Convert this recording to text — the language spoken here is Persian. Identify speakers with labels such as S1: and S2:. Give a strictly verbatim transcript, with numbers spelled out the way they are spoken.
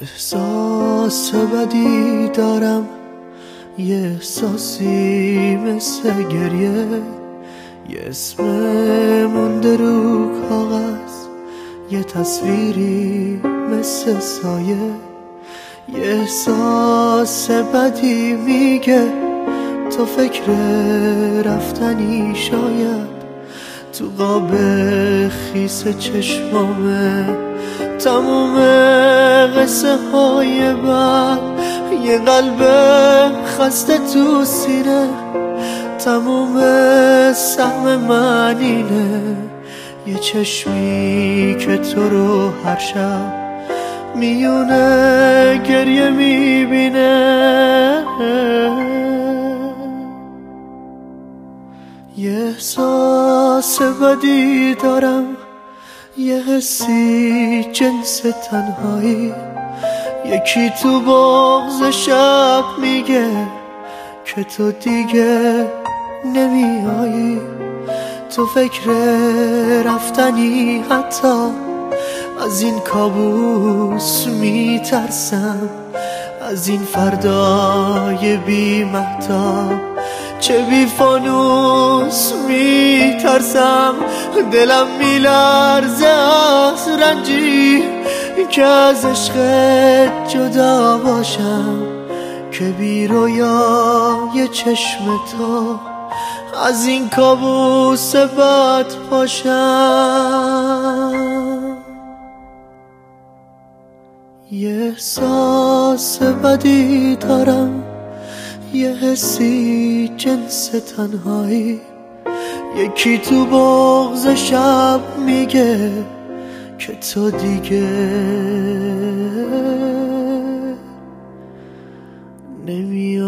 S1: احساس بدی دارم، یه احساسی مثل گریه، یه اسم مونده رو کاغذ، یه تصویری مثل سایه. یه احساس بدی میگه تو فکر رفتنی، شاید تو قاب خیس چشمامه تموم قصه های بد، یه قلب خسته تو سینه، تموم سهم من اینه، یه چشمی که تو رو هر شب میونه گریه میبینه. یه احساس بدی دارم، یه حسی جنس تنهایی، یکی تو بغض شب میگه که تو دیگه نمیایی، تو فکر رفتنی، حتی از این کابوس میترسم، از این فردای بی مهتاب چه بی فانوس میترسم. دلم میلرزه از رنجی که از عشقت جدا باشم، که بی رویای چشم تو از این کابوس بد پاشم. یه احساس بدی دارم، یه حسی جنس تنهایی، یکی تو بغض شب میگه که تو دیگه نمی